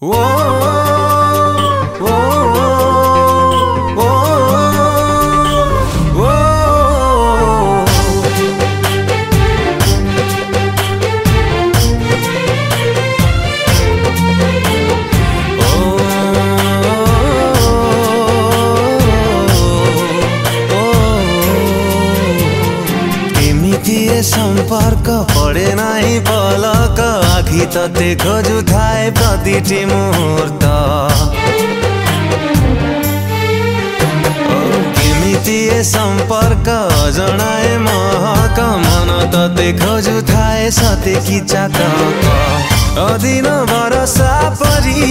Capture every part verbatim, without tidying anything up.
संपर्क पड़े नहीं पलक आखि तते खोजु थाए प्रतिटी मुहूर्त केमिति ए संपर्क अजणाए महक मन तते खोजु थाए सते कि चातक अदिन बरसा परी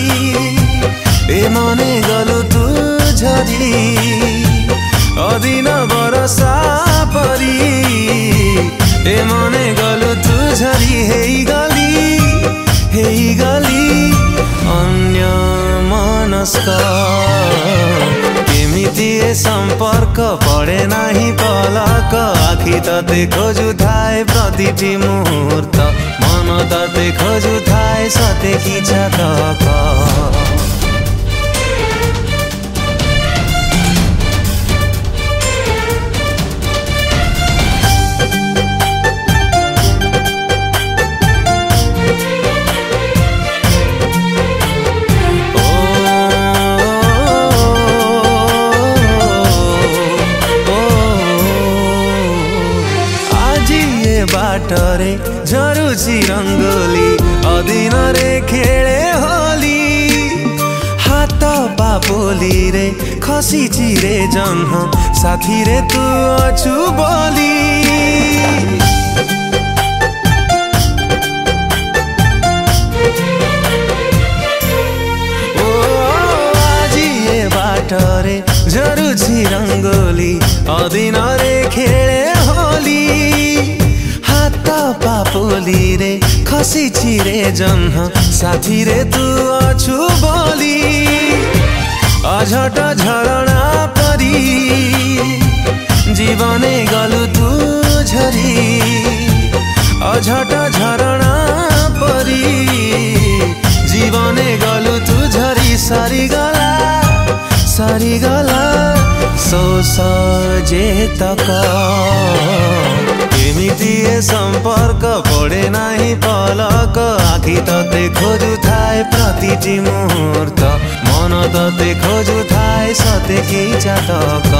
ए मने गलु तू झरी अदिन बरसा परी ए मने गलु तू झरी हेई गली हेई गली अन्य मनस्क केमिति ए संपर्क पड़े नहीं पलक आखि तते खोजु थाए प्रतिटी मुहूर्त मन तते खोजु थाए सते कि चातक बाटरे झरुची रंगोली अदिन रे खेले होली हाथ पापोली रे खसी चिरे जन्ह साथी रे तू अछु बोली ओ आजी ए बाटरे झरुची रंगोली अदिन रे खेले होली पापोली रे खसी चिरे जन्ह साथी रे तू अछु बोली अझट झरणा परी जीवने गलु तू झरी अझट झरणा परी जीवने गलु तू झरी सारी गला सारी गला सो सजे तक केमिति ए संपर्क पड़े नहीं पलक आखि तते खोजु थाए प्रतिटी मुहूर्त मन तते खोजु थाए सते कि चातक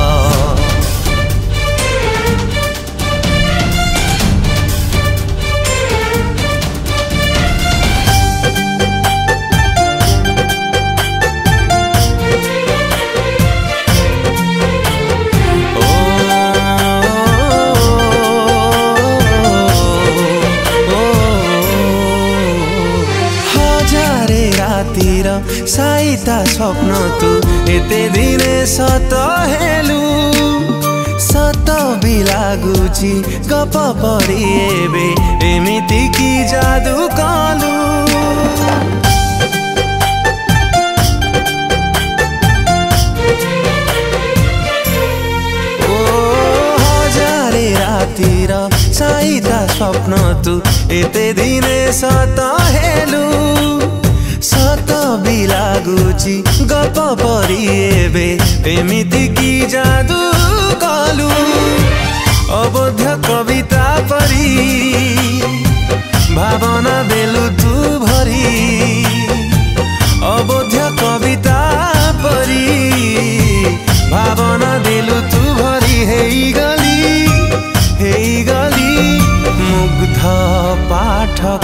साइता स्वप्न तू एते दिने सत हेलु सत भी लागुची गप परी एबे एमिति कि जादू कलु ओ हजारे रातिर साइता स्वप्न तू एते दिने सत हेलु सत भी लागुची गप परी एबे एमिति कि जादू कलु अबोध्य कविता परी भावना देलु तू भरी अबोध्य कविता परी भावना देलु तू भरी हेई गली हेई गली मुग्ध पाठक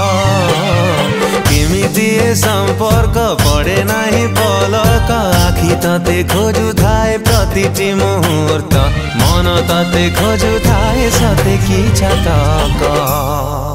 केमिति ए संपर्क पड़े नहीं पलक आखि तते खोजु थाए प्रतिटी मुहूर्त मन तते खोजु थाए सते कि चातक।